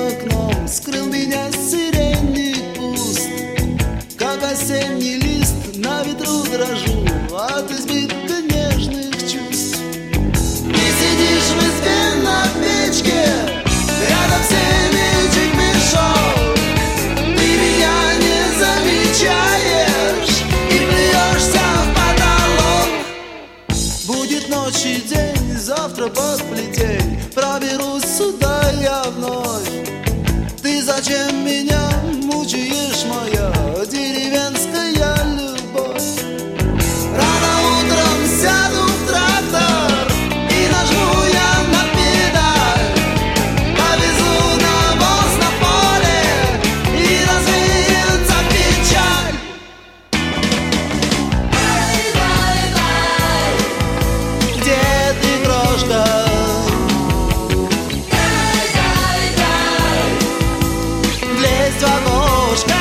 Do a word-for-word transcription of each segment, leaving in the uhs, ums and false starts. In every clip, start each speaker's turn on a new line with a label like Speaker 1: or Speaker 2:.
Speaker 1: окном скрыл меня сиренный куст. Как осенний лист на ветру дрожу от избитка нежных чувств. Ты сидишь в избе на печке, рядом семечек мешок. Ты меня не замечаешь и плюешься в потолок. Будет ночь и день, завтра под плетень проберусь сюда я вновь. Ты зачем меня мучаешь, моя деревенская любовь? Рано утром сяду в трактор и нажму я на педаль. Повезу навоз на поле и развеется печаль. Где ты, крошка? Влезть в окошко.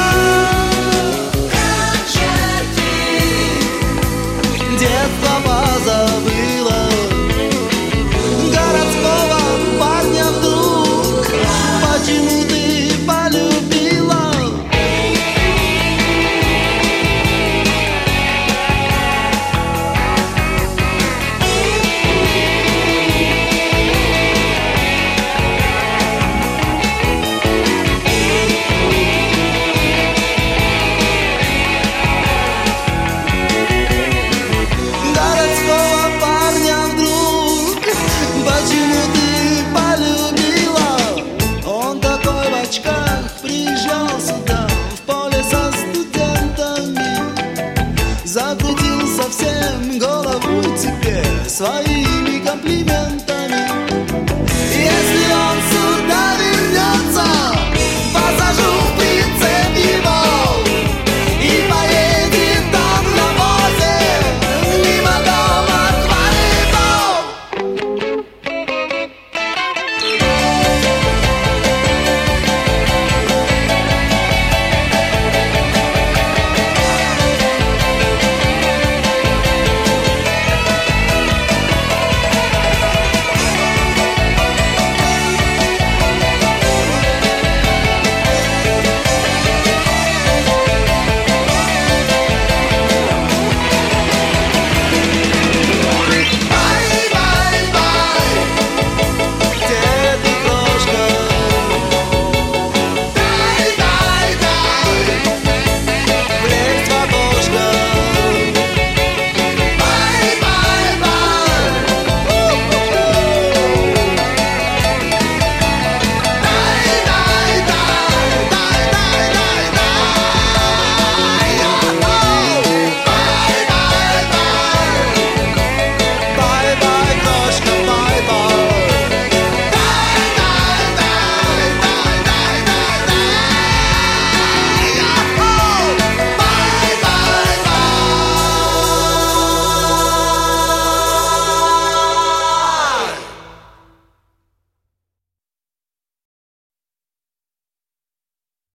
Speaker 1: Детство позабыла, городского парня вдруг почему ты полюбила? Городского парня вдруг почему ты полюбила? Он такой в очках приезжал сюда в поле со студентами, закрутил совсем голову тебе своими комплиментами.